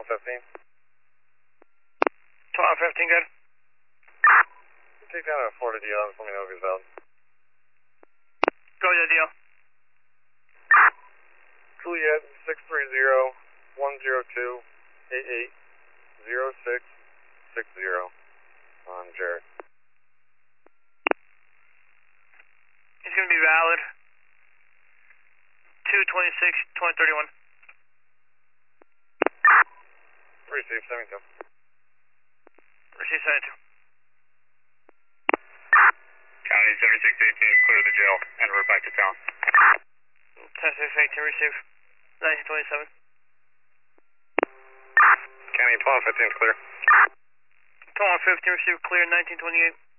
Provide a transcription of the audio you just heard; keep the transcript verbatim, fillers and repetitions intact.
twelve fifteen. twelve fifteen, good. Take down a Florida deal, just let me know if he's valid. Go with the deal. Juliet, six three zero, one zero two, eight eight zero six six zero on Jared. It's going to be valid. two twenty-six, twenty thirty-one. Receive, seventy-two. Receive seventy-two. County seventy-six eighteen, clear the jail and we're back to town. ten six eighteen, receive. nineteen twenty-seven. County twelve fifteen, clear. twelve fifteen, receive, clear, nineteen twenty-eight.